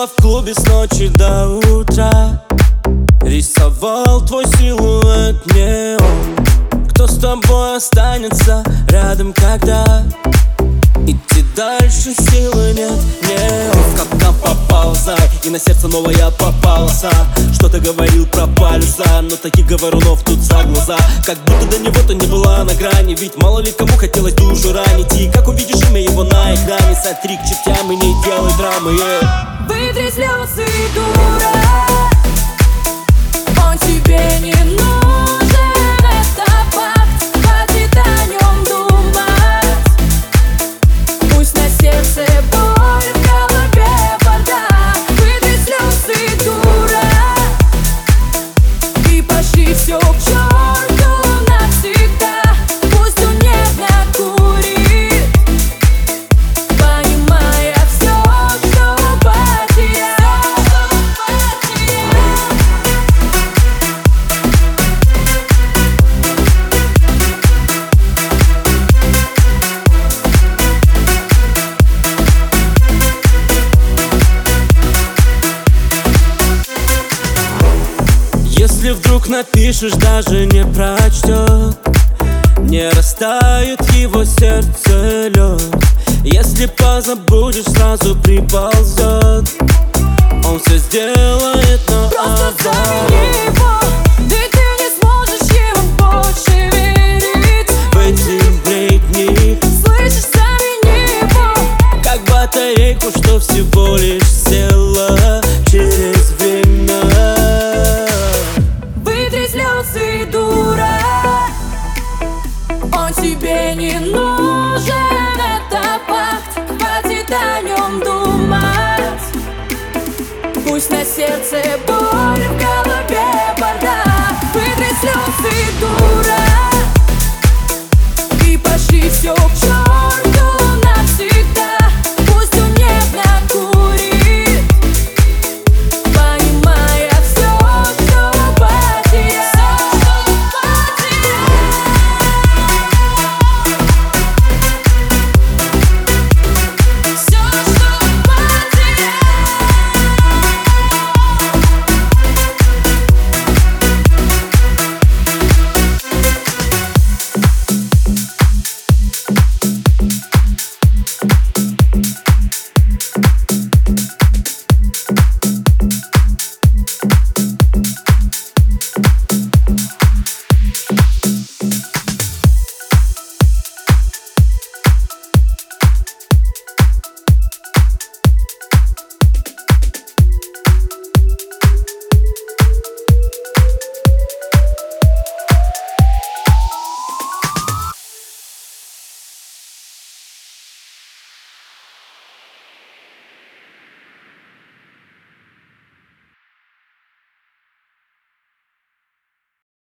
в клубе с ночи до утра. Рисовал твой силуэт неон. Кто с тобой останется рядом, когда идти дальше силы нет? В капкан попался, и на сердце новая попался. Что-то говорил про полюса, но таких говорунов тут за глаза. Как будто до него-то не была на грани, ведь мало ли кому хотелось душу ранить. И как увидишь имя его на экране, сотри к чертям и не делай драмы. Вытри слезы, дура, он тебе не нужен, это факт, хватит о нем думать. Пусть на сердце боль, в голове вода. Вытри слезы, дура, и пошли все к черту навсегда. Пусть он нервно курит, понимая все, что потерял. Если вдруг напишешь, даже не прочтет, не растает его сердце лед. Если позабудешь, сразу приползет. Он все сделает, но Просто замени его, ведь ты не сможешь ему больше верить. в эти бредни, Слышишь, замени его, как батарейку, что всего лишь села через время. вытри слезы, дура, он тебе не нужен, это факт, хватит о нем думать. Пусть на сердце боль.